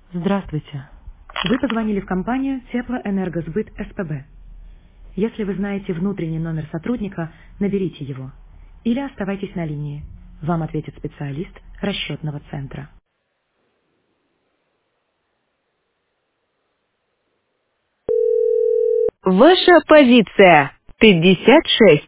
Здравствуйте. Вы позвонили в компанию Теплоэнергосбыт СПБ. Если вы знаете внутренний номер сотрудника, наберите его. Или оставайтесь на линии. Вам ответит специалист расчетного центра. Ваша позиция 56.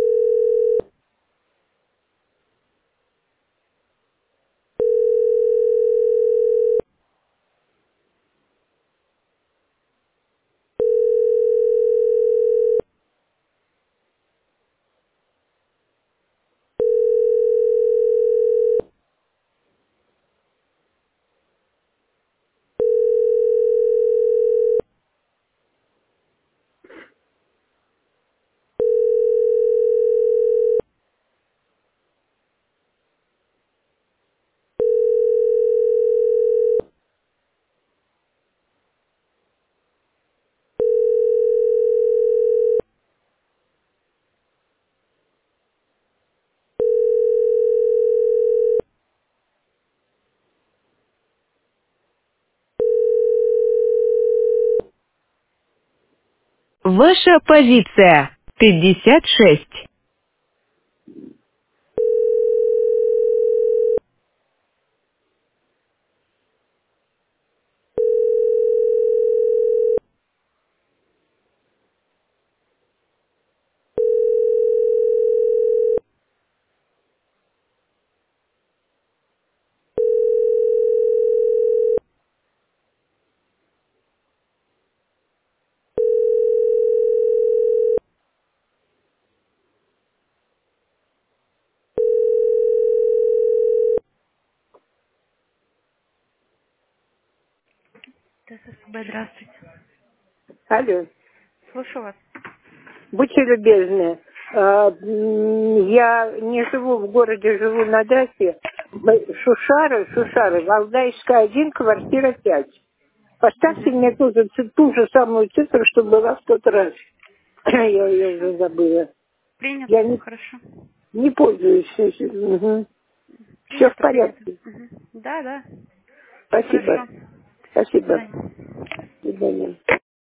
Ваша позиция 56. ТССБ, здравствуйте. Алло, Слушаю вас. будьте любезны. Я не живу в городе, живу на даче. Шушары, Валдайская 1, квартира 5. Поставьте Угу. мне тоже ту же самую цифру, что была в тот раз. Я ее уже забыла. Принято. Я Хорошо. не пользуюсь этим. Угу. Все в Принято. порядке. Угу. Да, да. Спасибо. Хорошо. До Спасибо. свидания. До свидания.